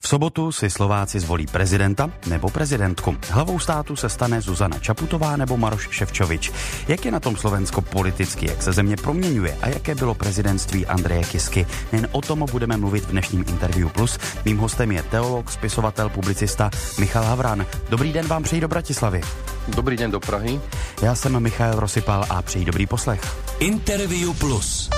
sobotu si Slováci zvolí prezidenta nebo prezidentku. Hlavou státu se stane Zuzana Čaputová nebo Maroš Šefčovič. Jak je na tom Slovensko politicky, jak se země proměňuje a jaké bylo prezidentství Andreje Kisky? Jen o tom budeme mluvit v dnešním Interview Plus. Mým hostem je teolog, spisovatel, publicista Michal Havran. Dobrý den vám přeji do Bratislavy. Dobrý den do Prahy. Já jsem Michal Rosypal a přeji dobrý poslech. Interview Plus.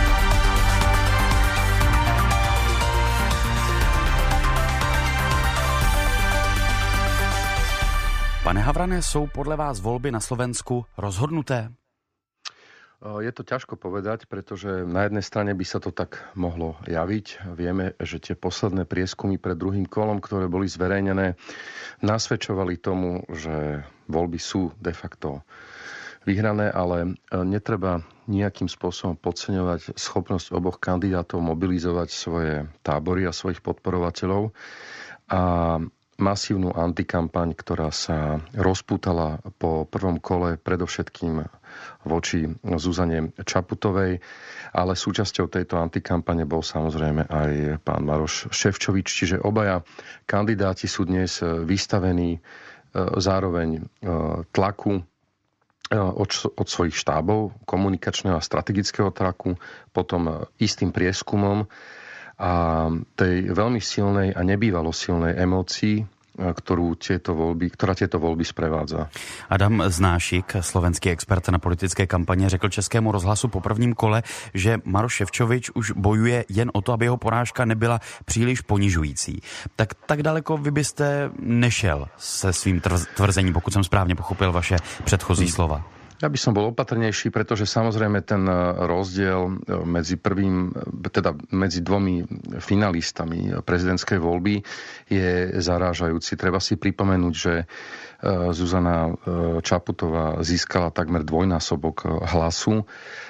Pane Havrane, jsou podle vás volby na Slovensku rozhodnuté? Je to ťažko povedať, pretože na jednej strane by sa to tak mohlo javiť. Vieme, že tie posledné prieskumy pred druhým kolom, ktoré boli zverejnené, nasvedčovali tomu, že voľby sú de facto vyhrané, ale netreba nejakým spôsobom podceňovať schopnosť oboch kandidátov mobilizovať svoje tábory a svojich podporovateľov. A masívnu antikampaň, ktorá sa rozpútala po prvom kole predovšetkým voči Zuzane Čaputovej, ale súčasťou tejto antikampane bol samozrejme aj pán Maroš Šefčovič, čiže obaja kandidáti sú dnes vystavení zároveň tlaku od svojich štábov, komunikačného a strategického tlaku, potom istým prieskumom a tej veľmi silnej a nebývalo silnej emócii, ktorá tieto voľby sprevádza. Adam Znášik, slovenský expert na politické kampaně, řekl Českému rozhlasu po prvním kole, že Maroš Šefčovič už bojuje jen o to, aby jeho porážka nebyla příliš ponižující. Tak daleko vy byste nešel se svým tvrzením, pokud jsem správně pochopil vaše předchozí slova. Ja by som bol opatrnejší, pretože samozrejme ten rozdiel medzi dvomi finalistami prezidentskej voľby je zarážajúci. Treba si pripomenúť, že Zuzana Čaputová získala takmer dvojnásobok hlasu.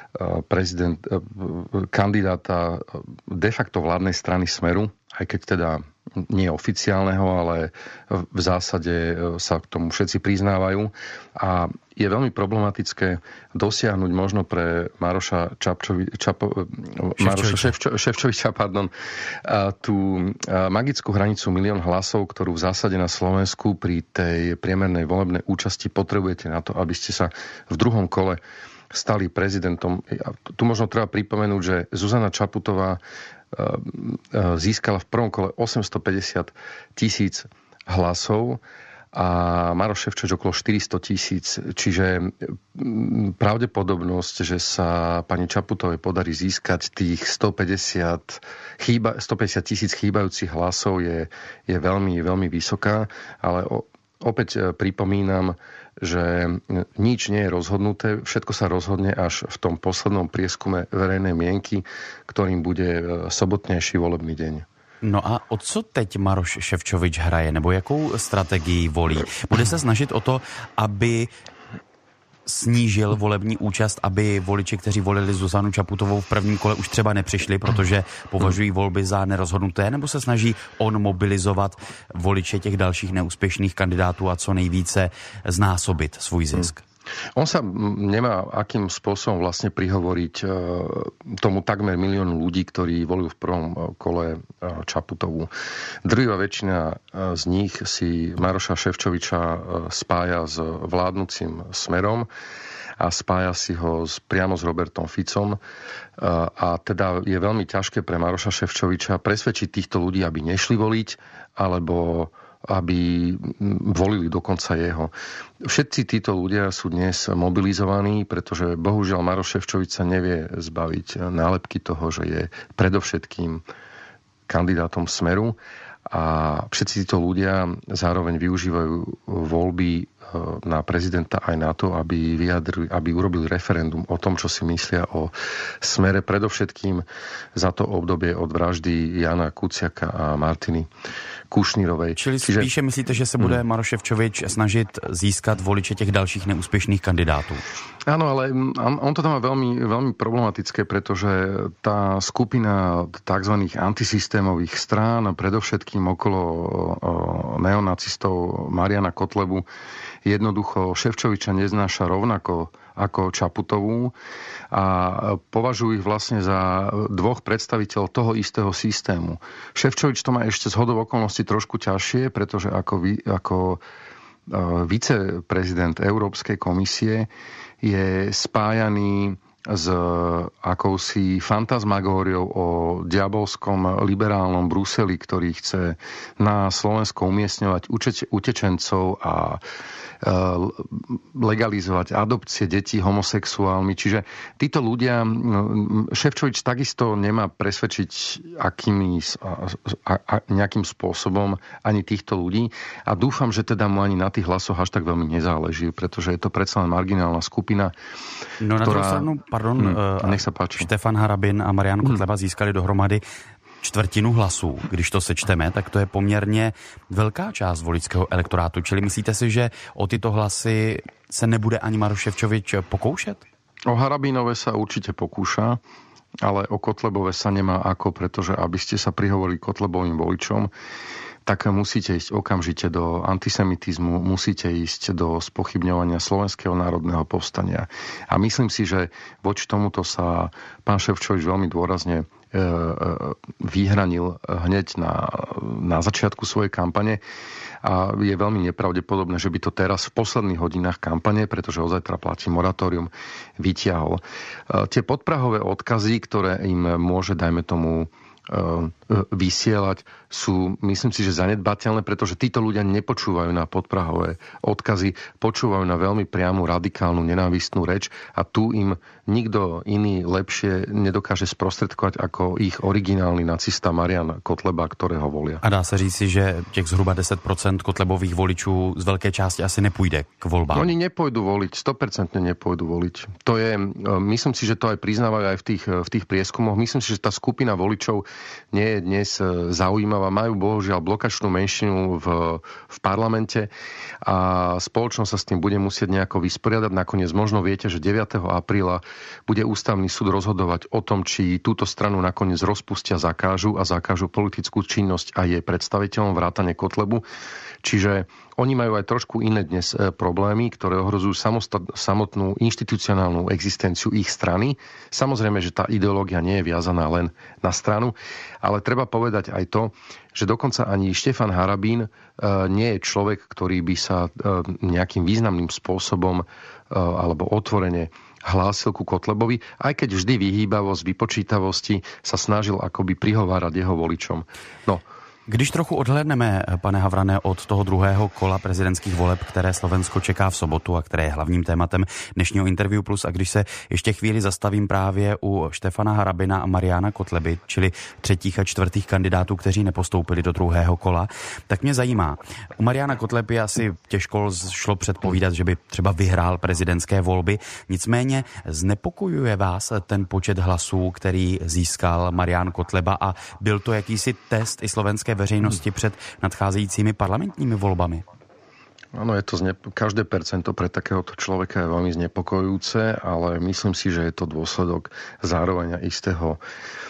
Kandidáta de facto vládnej strany Smeru, aj keď teda nie oficiálneho, ale v zásade sa k tomu všetci priznávajú. A je veľmi problematické dosiahnuť možno pre Maroša Šefčoviča tú magickú hranicu 1 000 000 hlasov, ktorú v zásade na Slovensku pri tej priemernej volebnej účasti potrebujete na to, aby ste sa v druhom kole stali prezidentom. Tu možno treba pripomenúť, že Zuzana Čaputová získala v prvom kole 850 000 hlasov a Maroš Šefčovič okolo 400 000. Čiže pravdepodobnosť, že sa pani Čaputovej podarí získať tých 150 000 chýbajúcich hlasov je veľmi, veľmi vysoká, ale opäť pripomínam, že nič nie je rozhodnuté, všetko sa rozhodne až v tom poslednom prieskume verejnej mienky, ktorým bude sobotnejší volebný deň. No a o co teď Maroš Šefčovič hraje, nebo jakou strategii volí? Bude se snažit o to, aby snížil volební účast, aby voliči, kteří volili Zuzanu Čaputovou v prvním kole, už třeba nepřišli, protože považují volby za nerozhodnuté, nebo se snaží on mobilizovat voliče těch dalších neúspěšných kandidátů a co nejvíce znásobit svůj zisk? On sa nemá akým spôsobom vlastne prihovoriť tomu takmer 1 000 000 ľudí, ktorí volili v prvom kole Čaputovú. Drvivá väčšina z nich si Maroša Šefčoviča spája s vládnucim Smerom a spája si ho priamo s Robertom Ficom. A teda je veľmi ťažké pre Maroša Šefčoviča presvedčiť týchto ľudí, aby nešli voliť, alebo aby volili dokonca jeho. Všetci títo ľudia sú dnes mobilizovaní, pretože bohužiaľ Maroš Šefčovič sa nevie zbaviť nálepky toho, že je predovšetkým kandidátom Smeru a všetci títo ľudia zároveň využívajú voľby na prezidenta aj na to, aby urobili referendum o tom, čo si myslia o Smere, predovšetkým za to obdobie od vraždy Jana Kuciaka a Martiny Kušnírovej. Čiže spíše myslíte, že se bude Maroš Šefčovič snažit získat voliče těch dalších neúspěšných kandidátů? Áno, ale on to tam má veľmi, veľmi problematické, pretože tá skupina tzv. Antisystémových strán, predovšetkým napätím okolo neonacistov Mariana Kotlebu jednoducho Šefčoviča neznáša rovnako ako Čaputovú a považujú ich vlastne za dvoch predstaviteľov toho istého systému. Šefčovič to má ešte zhodou okolností trošku ťažšie, pretože ako viceprezident Európskej komisie je spájaný s akousi fantasmagóriou o diabolskom liberálnom Bruseli, ktorý chce na Slovensko umiestňovať utečencov a legalizovať adopcie detí homosexuálmi. Čiže títo ľudia, Šefčovič takisto nemá presvedčiť nejakým spôsobom ani týchto ľudí a dúfam, že teda mu ani na tých hlasoch až tak veľmi nezáleží, pretože je to predsa len marginálna skupina. No na druhou stranu, nech sa páči. Štefan Harabin a Marian Kotleba získali dohromady čtvrtinu hlasů. Když to sečteme, tak to je poměrně velká část voličského elektorátu. Čili myslíte si, že o tyto hlasy se nebude ani Maroš Šefčovič pokoušet? O Harabinové sa určite pokúša, ale o Kotlebove sa nemá ako, pretože aby ste sa prihovorili Kotlebovým voličom, tak musíte ísť okamžite do antisemitizmu, musíte ísť do spochybňovania Slovenského národného povstania. A myslím si, že voči tomuto sa pán Šefčovič veľmi dôrazne vyhranil hneď na začiatku svojej kampane a je veľmi nepravdepodobné, že by to teraz v posledných hodinách kampane, pretože ozajtra platí moratórium, vytiahol. Tie podprahové odkazy, ktoré im môže, dajme tomu, vysielať, sú, myslím si, že zanedbateľné, pretože títo ľudia nepočúvajú na podprahové odkazy, počúvajú na veľmi priamu, radikálnu, nenávistnú reč a tu im nikto iný lepšie nedokáže sprostredkovať ako ich originálny nacista Marian Kotleba, ktorého volia. A dá se říci, že těch zhruba 10% Kotlebových voličů z velké části asi nepůjde k volbám. Oni nepôjdu voliť, 100% nepôjdu voliť. To je, myslím si, že to aj priznávajú aj v tých prieskumoch. Myslím si, že tá skupina voličov nie je dnes zaujímavá. Majú bohužiaľ blokačnú menšinu v parlamente a spoločnosť sa s tým bude musieť nejako vysporiadať. Nakoniec možno viete, že 9. apríla bude ústavný súd rozhodovať o tom, či túto stranu nakoniec rozpustia, zakážu politickú činnosť a jej predstaviteľom vrátane Kotlebu. Čiže oni majú aj trošku iné dnes problémy, ktoré ohrozujú samotnú inštitucionálnu existenciu ich strany. Samozrejme, že tá ideológia nie je viazaná len na stranu, ale treba povedať aj to, že dokonca ani Štefan Harabín nie je človek, ktorý by sa nejakým významným spôsobom alebo otvorene hlásil ku Kotlebovi, aj keď vždy vyhýbavo z vypočítavosti sa snažil akoby prihovárať jeho voličom. No, když trochu odhlédneme, pane Havrané, od toho druhého kola prezidentských voleb, které Slovensko čeká v sobotu a které je hlavním tématem dnešního Interview Plus, a když se ještě chvíli zastavím právě u Štefana Harabina a Mariana Kotleby, čili třetích a čtvrtých kandidátů, kteří nepostoupili do druhého kola, tak mě zajímá. U Mariana Kotleby asi těžko šlo předpovídat, že by třeba vyhrál prezidentské volby. Nicméně znepokojuje vás ten počet hlasů, který získal Marian Kotleba, a byl to jakýsi test i slovenské veřejnosti před nadcházejícími parlamentními volbami? Áno, je to každé percento pre takéhoto človeka je veľmi znepokojujúce, ale myslím si, že je to dôsledok zároveň istého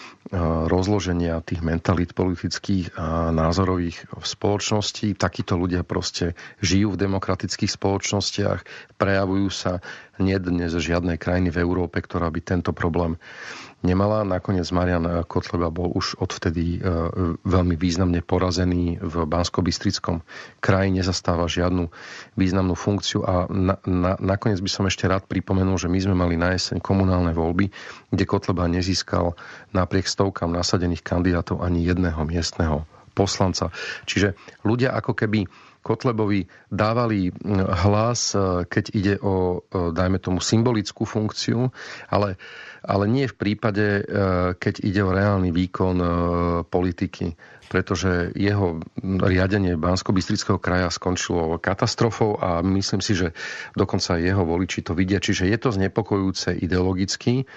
rozloženia tých mentalít politických a názorových v spoločnosti. Takíto ľudia proste žijú v demokratických spoločnostiach, prejavujú sa. Nie dnes žiadnej krajiny v Európe, ktorá by tento problém nemala. Nakoniec Marian Kotleba bol už odvtedy veľmi významne porazený v Banskobystrickom kraji, nezastáva žiadnu významnú funkciu a nakoniec by som ešte rád pripomenul, že my sme mali na jeseň komunálne voľby, kde Kotleba nezískal napriek stovkám nasadených kandidátov ani jedného miestneho poslanca. Čiže ľudia ako keby Kotlebovi dávali hlas, keď ide o, dajme tomu, symbolickú funkciu, ale nie v prípade, keď ide o reálny výkon politiky, pretože jeho riadenie Banskobystrického kraja skončilo katastrofou a myslím si, že dokonca jeho voliči to vidia. Čiže je to znepokojujúce ideologicky,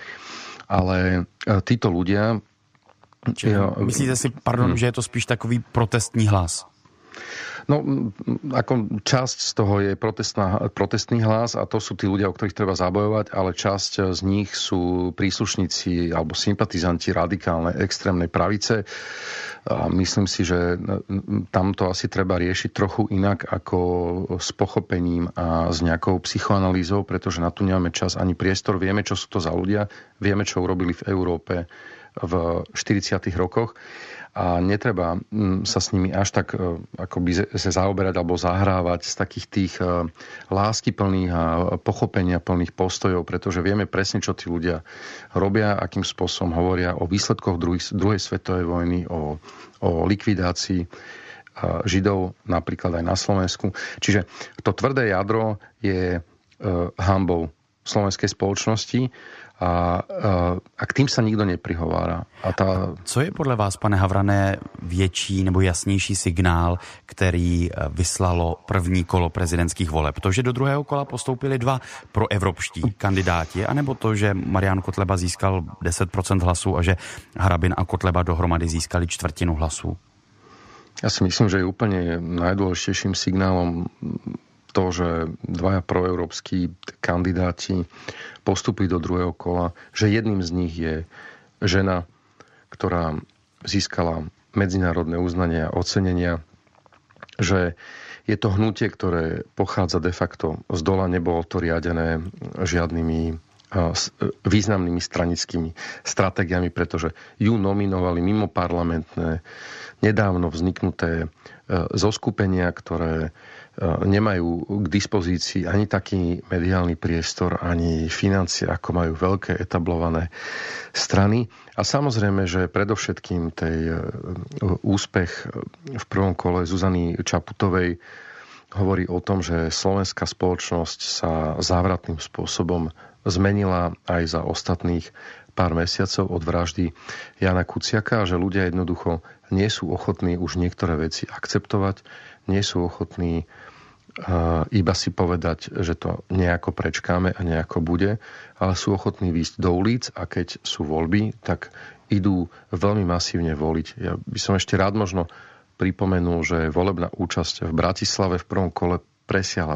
ale títo ľudia... Myslíte si, že je to spíš takový protestní hlas? No, ako časť z toho je protestný hlas a to sú tí ľudia, o ktorých treba zabojovať, ale časť z nich sú príslušníci alebo sympatizanti radikálnej extrémnej pravice. A myslím si, že tam to asi treba riešiť trochu inak ako s pochopením a s nejakou psychoanalýzou, pretože na to nemáme čas ani priestor. Vieme, čo sú to za ľudia, vieme, čo urobili v Európe v 40. rokoch a netreba sa s nimi až tak akoby sa zaoberať alebo zahrávať z takých tých láskyplných a pochopenia plných postojov, pretože vieme presne, čo tí ľudia robia, akým spôsobom hovoria o výsledkoch druhej svetovej vojny, o likvidácii Židov napríklad aj na Slovensku. Čiže to tvrdé jadro je hanbou slovenskej spoločnosti a k tým sa nikdo neprihovára. Co je podle vás, pane Havrané, větší nebo jasnější signál, který vyslalo první kolo prezidentských voleb? To, že do druhého kola postoupili 2 proevropští kandidáti, anebo to, že Marián Kotleba získal 10% hlasů a že Harabin a Kotleba dohromady získali 1/4 hlasů? Ja si myslím, že je úplne najdôležitejším signálom to, že 2 proeurópski kandidáti postupili do druhého kola, že jedným z nich je žena, ktorá získala medzinárodné uznanie a ocenenia, že je to hnutie, ktoré pochádza de facto z dola, nebolo to riadené žiadnymi významnými stranickými stratégiami, pretože ju nominovali mimo parlamentné, nedávno vzniknuté zoskupenia, ktoré nemajú k dispozícii ani taký mediálny priestor, ani financie, ako majú veľké etablované strany. A samozrejme, že predovšetkým úspech v prvom kole Zuzany Čaputovej hovorí o tom, že slovenská spoločnosť sa závratným spôsobom zmenila aj za ostatných pár mesiacov od vraždy Jána Kuciaka a že ľudia jednoducho nie sú ochotní už niektoré veci akceptovať, nie sú ochotní iba si povedať, že to nejako prečkáme a nejako bude, ale sú ochotní výjsť do ulic a keď sú voľby, tak idú veľmi masívne voliť. Ja by som ešte rád možno pripomenul, že volebná účasť v Bratislave v prvom kole presiahla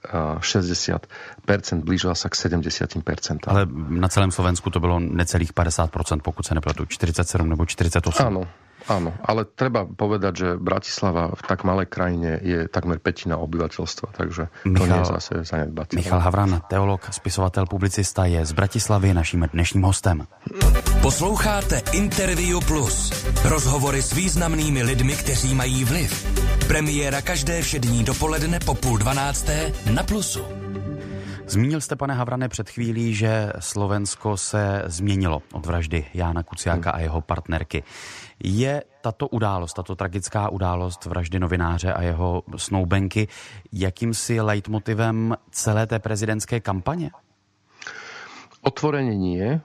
60%, blížila sa k 70%. Ale na celém Slovensku to bylo necelých 50%, pokud se nepletu, 47 nebo 48. Áno, ale treba povedať, že Bratislava v tak malej krajine je takmer 1/5 obyvateľstva, takže to nie je zase zanedbateľné. Michal Havran, teolog, spisovatel, publicista, je z Bratislavy naším dnešním hostem. Posloucháte Interview Plus. Rozhovory s významnými lidmi, kteří mají vliv. Premiéra každé všední dopoledne po 11:30 na Plusu. Zmínil jste, pane Havrane, před chvílí, že Slovensko se změnilo od vraždy Jána Kuciaka a jeho partnerky. Je tato událost, tato tragická událost vraždy novináře a jeho snoubenky jakýmsi leitmotivem celé té prezidentské kampaně? Otvorenie nie.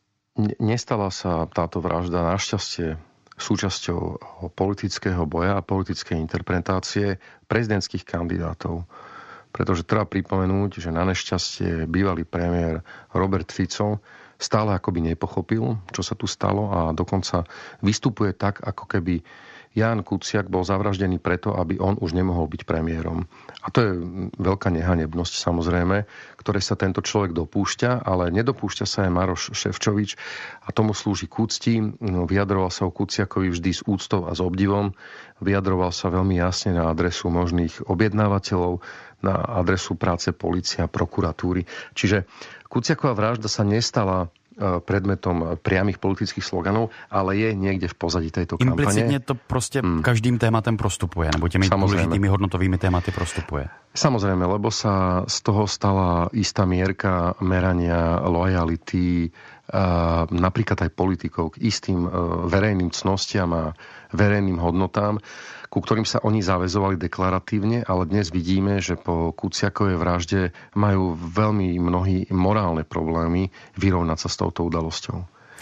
Nestala sa táto vražda našťastie súčasťou politického boja a politickej interpretácie prezidentských kandidátov. Pretože treba pripomenúť, že na nešťastie bývalý premiér Robert Fico stále akoby nepochopil, čo sa tu stalo a dokonca vystupuje tak, ako keby Ján Kuciak bol zavraždený preto, aby on už nemohol byť premiérom. A to je veľká nehanebnosť samozrejme, ktoré sa tento človek dopúšťa, ale nedopúšťa sa aj Maroš Šefčovič a tomu slúži k úcti. Vyjadroval sa o Kuciakovi vždy s úctou a s obdivom. Vyjadroval sa veľmi jasne na adresu možných objednávateľov, na adresu práce polície a prokuratúry. Čiže Kuciaková vražda sa nestala predmetom priamých politických sloganov, ale je niekde v pozadí tejto kampane. Implicitne to proste každým tématem prostupuje, nebo tými dôležitými hodnotovými tématy prostupuje. Samozrejme, lebo sa z toho stala istá mierka merania lojality napríklad aj politikov k istým verejným cnostiam a verejným hodnotám, ku ktorým sa oni zaväzovali deklaratívne, ale dnes vidíme, že po Kuciakovej vražde majú veľmi mnohí morálne problémy vyrovnať sa s touto udalosťou.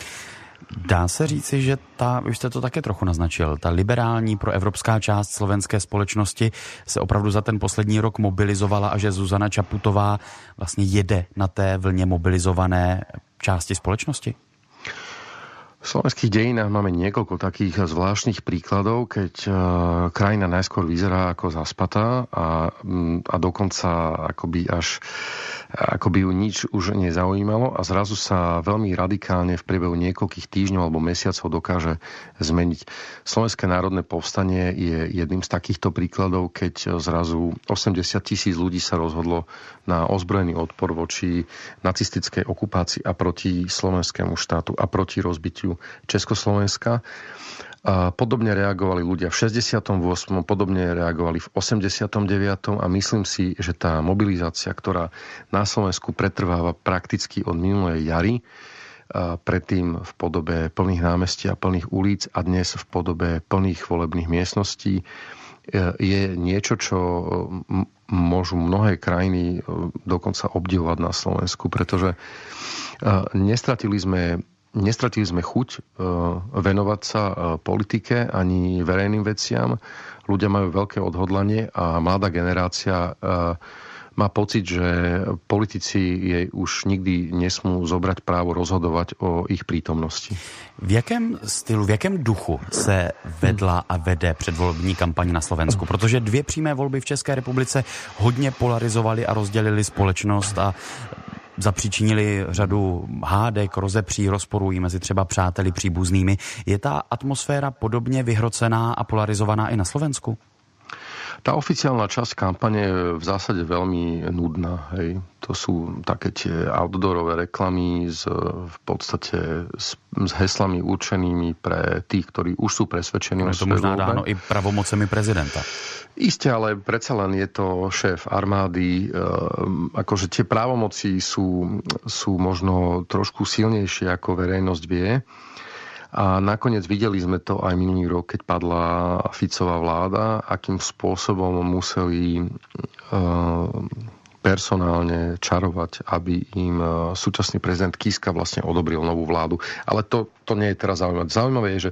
Dá se říci, že už jste to také trochu naznačil, ta liberální proevropská část slovenské společnosti se opravdu za ten poslední rok mobilizovala a že Zuzana Čaputová vlastně jede na té vlně mobilizované části společnosti? V slovenských dejinách máme niekoľko takých zvláštnych príkladov, keď krajina najskôr vyzerá ako zaspatá a dokonca akoby ju nič už nezaujímalo a zrazu sa veľmi radikálne v priebehu niekoľkých týždňov alebo mesiacov dokáže zmeniť. Slovenské národné povstanie je jedným z takýchto príkladov, keď zrazu 80,000 ľudí sa rozhodlo na ozbrojený odpor voči nacistickej okupácii a proti slovenskému štátu a proti rozbitiu Československa. Podobne reagovali ľudia v 68., podobne reagovali v 89. a myslím si, že tá mobilizácia, ktorá na Slovensku pretrváva prakticky od minulej jary, predtým v podobe plných námestí a plných ulic a dnes v podobe plných volebných miestností, je niečo, čo môžu mnohé krajiny dokonca obdivovať na Slovensku, pretože nestratili sme chuť venovať sa politike ani verejným veciam. Ľudia majú veľké odhodlanie a mladá generácia má pocit, že politici jej už nikdy nesmú zobrať právo rozhodovať o ich prítomnosti. V jakém stylu, v jakém duchu se vedla a vede předvolební kampaň na Slovensku? Protože 2 přímé volby v České republice hodně polarizovaly a rozdělily společnost a zapříčinili řadu hádek, rozepří, rozporů i mezi třeba přáteli příbuznými. Je ta atmosféra podobně vyhrocená a polarizovaná i na Slovensku? Tá oficiálna časť kampane je v zásade veľmi nudná. Hej. To sú také tie outdoorové reklamy v podstate s heslami určenými pre tých, ktorí už sú presvedčení. Je to možná dáno i pravomocemi prezidenta. Isté, ale predsa len je to šéf armády. Akože tie právomoci sú možno trošku silnejšie, ako verejnosť vie. A nakoniec videli sme to aj minulý rok, keď padla Ficová vláda, akým spôsobom museli personálne čarovať, aby im súčasný prezident Kiska vlastne odobril novú vládu. Ale to nie je teraz zaujímavé. Zaujímavé je, že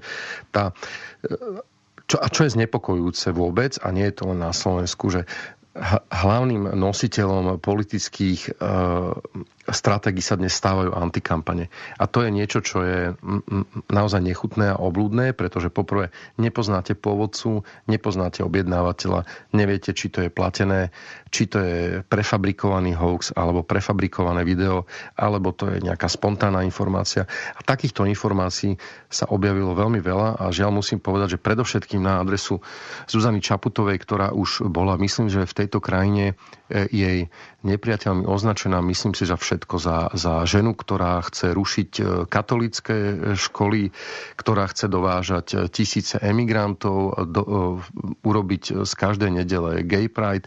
čo je znepokojujúce vôbec, a nie je to len na Slovensku, že hlavným nositeľom politických stratégií sa dnes stávajú antikampane. A to je niečo, čo je naozaj nechutné a obľudné, pretože poprvé nepoznáte pôvodcu, nepoznáte objednávateľa, neviete, či to je platené, či to je prefabrikovaný hoax, alebo prefabrikované video, alebo to je nejaká spontánna informácia. A takýchto informácií sa objavilo veľmi veľa a žiaľ musím povedať, že predovšetkým na adresu Zuzany Čaputovej, ktorá už bola, myslím, že v tejto krajine jej nepriateľmi označená, myslím si, že všetko za ženu, ktorá chce rušiť katolícke školy, ktorá chce dovážať tisíce emigrantov, urobiť z každej nedele gay pride.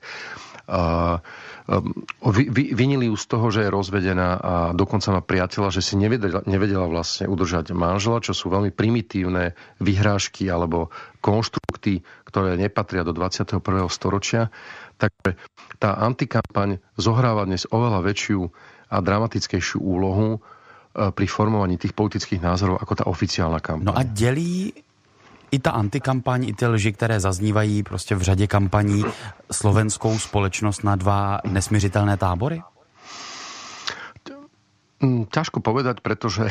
Vinili ju z toho, že je rozvedená a dokonca má priateľa, že si nevedela vlastne udržať manžela, čo sú veľmi primitívne vyhrážky alebo konštrukty, ktoré nepatria do 21. storočia. Takže tá antikampaň zohráva dnes oveľa väčšiu a dramatickejšiu úlohu pri formovaní tých politických názorov ako tá oficiálna kampaň. No a dělí i ta antikampaň, i ty lži, které zaznívají prostě v řadě kampaní, slovenskou společnost na 2 nesmiřitelné tábory? Ťažko povedať, pretože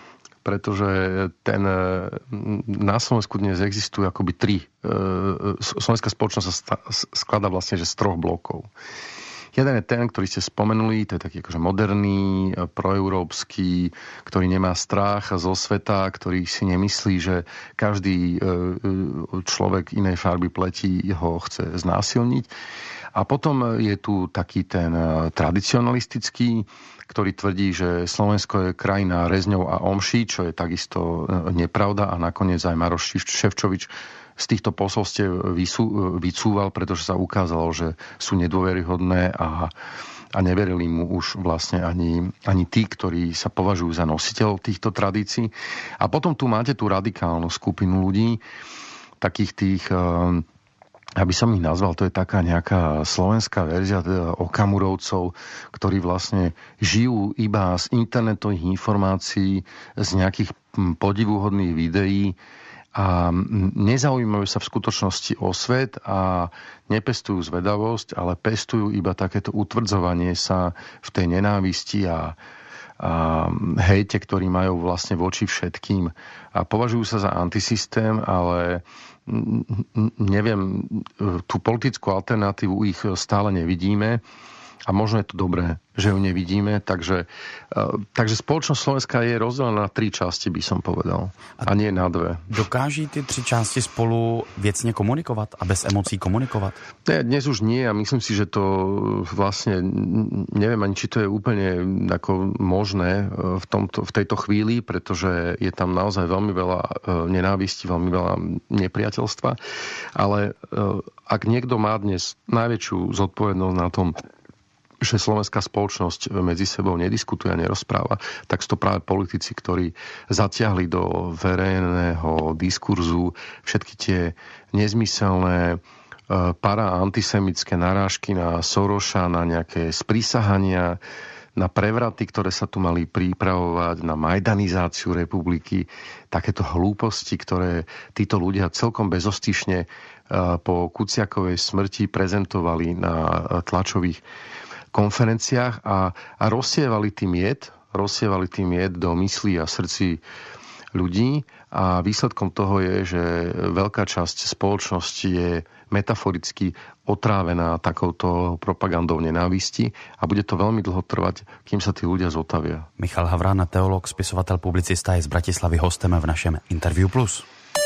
na Slovensku dnes existujú akoby 3. Slovenská spoločnosť sa skladá vlastne že z 3 blokov. Jeden je ten, ktorý ste spomenuli, to je taký akože moderný, proeurópsky, ktorý nemá strach zo sveta, ktorý si nemyslí, že každý človek inej farby pleti ho chce znásilniť. A potom je tu taký ten tradicionalistický, ktorý tvrdí, že Slovensko je krajina rezňov a omší, čo je takisto nepravda a nakoniec aj Maroš Šefčovič z týchto posolstiev vycúval, pretože sa ukázalo, že sú nedôveryhodné a neverili mu už vlastne ani tí, ktorí sa považujú za nositeľov týchto tradícií. A potom tu máte tú radikálnu skupinu ľudí, takých tých, aby som ich nazval, to je taká nejaká slovenská verzia Okamurovcov, ktorí vlastne žijú iba z internetových informácií, z nejakých podivuhodných videí a nezaujímajú sa v skutočnosti o svet a nepestujú zvedavosť, ale pestujú iba takéto utvrdzovanie sa v tej nenávisti a hejte, ktorý majú vlastne voči všetkým. A považujú sa za antisystém, ale neviem, tú politickú alternatívu ich stále nevidíme. A možno je to dobré, že ju nevidíme. Takže spoločnosť Slovenska je rozdelená na 3 časti, by som povedal. A nie na 2. Dokáží ty 3 části spolu věcně komunikovat a bez emocí komunikovat? Dnes už nie a myslím si, že to vlastne, neviem ani, či to je úplne ako možné v tejto chvíli, pretože je tam naozaj veľmi veľa nenávisti, veľmi veľa nepriateľstva. Ale ak niekto má dnes najväčšiu zodpovednosť na tom, že slovenská spoločnosť medzi sebou nediskutuje a nerozpráva, tak sú to práve politici, ktorí zatiahli do verejného diskurzu všetky tie nezmyselné para-antisemické narážky na Soroša, na nejaké sprísahania, na prevraty, ktoré sa tu mali pripravovať, na majdanizáciu republiky, takéto hlúposti, ktoré títo ľudia celkom bezostyšne po Kuciakovej smrti prezentovali na tlačových konferenciách a rozsievali tým jed do myslí a srdcí ľudí a výsledkom toho je, že veľká časť spoločnosti je metaforicky otrávená takouto propagandou nenávisti a bude to veľmi dlho trvať, kým sa tí ľudia zotavia. Michal Havran, teolog, spisovatel, publicista, je z Bratislavy hostem v našem Interview Plus.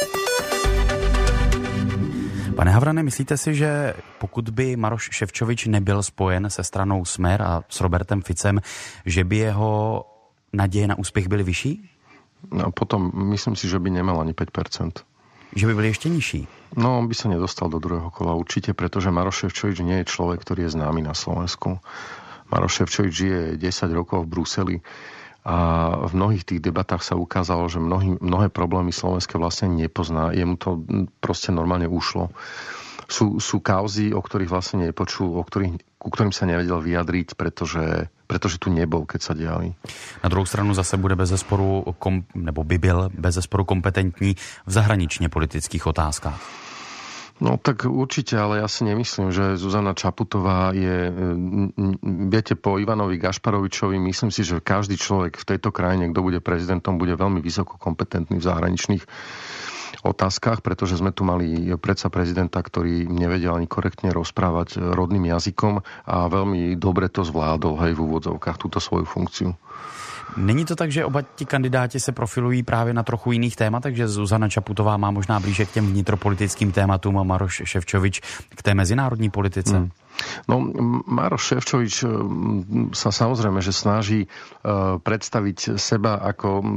Pane Havrane, myslíte si, že pokud by Maroš Šefčovič nebyl spojen se stranou Smer a s Robertem Ficem, že by jeho naděje na úspěch byly vyšší? No potom myslím si, že by nemal ani 5%. Že by byli ešte nižší? No, on by sa nedostal do druhého kola určite, pretože Maroš Šefčovič nie je človek, ktorý je známy na Slovensku. Maroš Šefčovič žije 10 rokov v Bruseli a v mnohých tých debatách sa ukázalo, že mnohé problémy slovenské vlastne nepozná. Jemu to proste normálne ušlo. Sú kauzy, o ktorých vlastne nepočul, ku ktorým sa nevedel vyjadriť, pretože tu nebol, keď sa diali. Na druhou stranu zase bude bezesporu, nebo by byl bezesporu kompetentní v zahraničně politických otázkách. No tak určite, ale ja si nemyslím, že Zuzana Čaputová je, viete, po Ivanovi Gašparovičovi, myslím si, že každý človek v tejto krajine, kto bude prezidentom, bude veľmi vysoko kompetentný v zahraničných otázkach, pretože sme tu mali predsa prezidenta, ktorý nevedel ani korektne rozprávať rodným jazykom a veľmi dobre to zvládol, hej, v úvodzovkách, túto svoju funkciu. Není to tak, že oba ti kandidáti se profilují právě na trochu jiných tématech, že Zuzana Čaputová má možná blíže k těm vnitropolitickým tématům a Maroš Šefčovič k té mezinárodní politice? No, Maroš Šefčovič sa samozrejme, že snaží predstaviť seba ako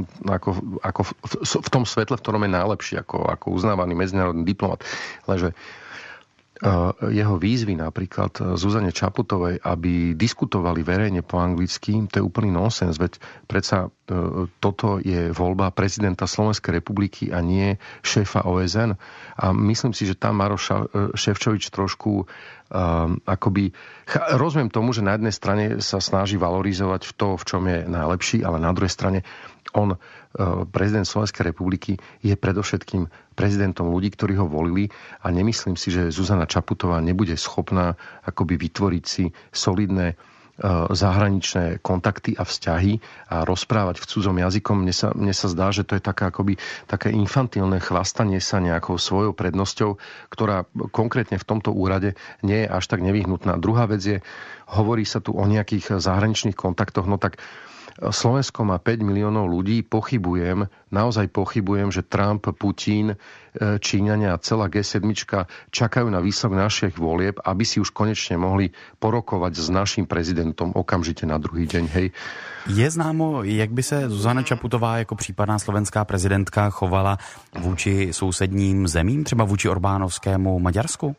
v tom svetle, v ktorom je najlepší, ako uznávaný medzinárodný diplomat. Lenže jeho výzvy napríklad Zuzane Čaputovej, aby diskutovali verejne po anglicky, to je úplný nonsens, veď predsa toto je voľba prezidenta Slovenskej republiky a nie šéfa OSN. A myslím si, že tam Maroš Šefčovič trošku akoby... Rozumiem tomu, že na jednej strane sa snaží valorizovať v to, v čom je najlepší, ale na druhej strane on, prezident Slovenskej republiky, je predovšetkým prezidentom ľudí, ktorí ho volili a nemyslím si, že Zuzana Čaputová nebude schopná akoby vytvoriť si solidné zahraničné kontakty a vzťahy a rozprávať v cudzom jazykom. Mne sa zdá, že to je také infantilné chvastanie sa nejakou svojou prednosťou, ktorá konkrétne v tomto úrade nie je až tak nevyhnutná. Druhá vec je, hovorí sa tu o nejakých zahraničných kontaktoch, no tak Slovensko má 5 miliónov ľudí, naozaj pochybujem, že Trump, Putin, Číňania a celá G7 čakajú na výsledok našich volieb, aby si už konečne mohli porokovať s naším prezidentom okamžite na druhý deň. Hej. Je známo, jak by se Zuzana Čaputová jako případná slovenská prezidentka chovala vůči sousedním zemím, třeba vůči Orbánovskému Maďarsku?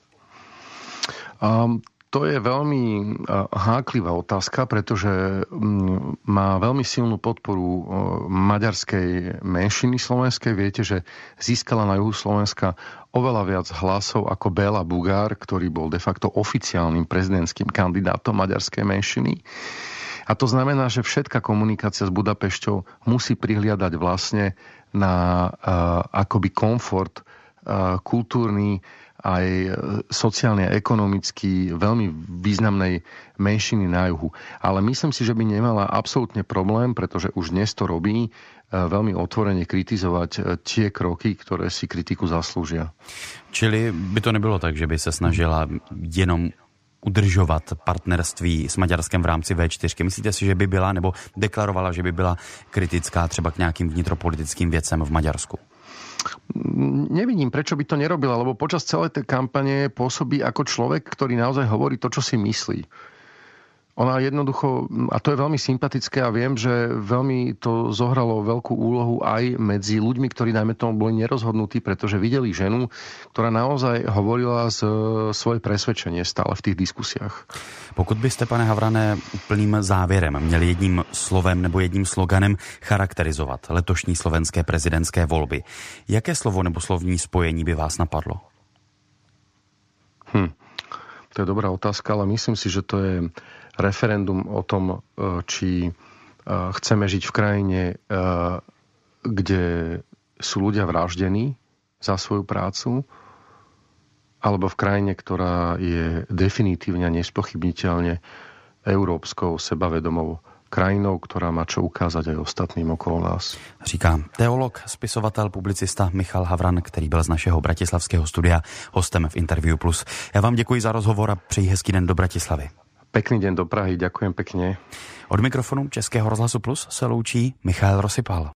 To je veľmi háklivá otázka, pretože má veľmi silnú podporu maďarskej menšiny slovenskej. Viete, že získala na juhu Slovenska oveľa viac hlasov ako Béla Bugár, ktorý bol de facto oficiálnym prezidentským kandidátom maďarskej menšiny. A to znamená, že všetká komunikácia s Budapešťou musí prihliadať vlastne na akoby komfort kultúrny aj sociálne a ekonomicky veľmi významnej menšiny na juhu. Ale myslím si, že by nemala absolútne problém, pretože už dnes to robí, veľmi otvorene kritizovať tie kroky, ktoré si kritiku zaslúžia. Čili by to nebylo tak, že by se snažila jenom udržovat partnerství s Maďarskem v rámci V4. Myslíte si, že by byla, nebo deklarovala, že by byla kritická třeba k nějakým vnitropolitickým věcem v Maďarsku? Nevidím, prečo by to nerobila, lebo počas celej tej kampane pôsobí ako človek, ktorý naozaj hovorí to, čo si myslí. Ona jednoducho, a to je veľmi sympatické a viem, že veľmi to zohralo veľkú úlohu aj medzi ľuďmi, ktorí najmä tomu boli nerozhodnutí, pretože videli ženu, ktorá naozaj hovorila svoje presvedčenie stále v tých diskusiách. Pokud byste, pane Havrané, úplným závěrem měli jedním slovem nebo jedním sloganem charakterizovat letošní slovenské prezidentské volby, jaké slovo nebo slovní spojení by vás napadlo? To je dobrá otázka, ale myslím si, že to je referendum o tom, či chceme žiť v krajine, kde sú ľudia vraždení za svoju prácu, alebo v krajine, ktorá je definitívne a nespochybniteľne európskou, sebavedomou krajinou, ktorá má čo ukázať aj ostatným okolo nás. Říká teolog, spisovatel, publicista Michal Havran, který byl z našeho bratislavského studia hostem v Interview Plus. Já vám děkuji za rozhovor a přeji hezký den do Bratislavy. Pekný deň do Prahy, ďakujem pekne. Od mikrofonu Českého rozhlasu Plus se loučí Michal Rosypal.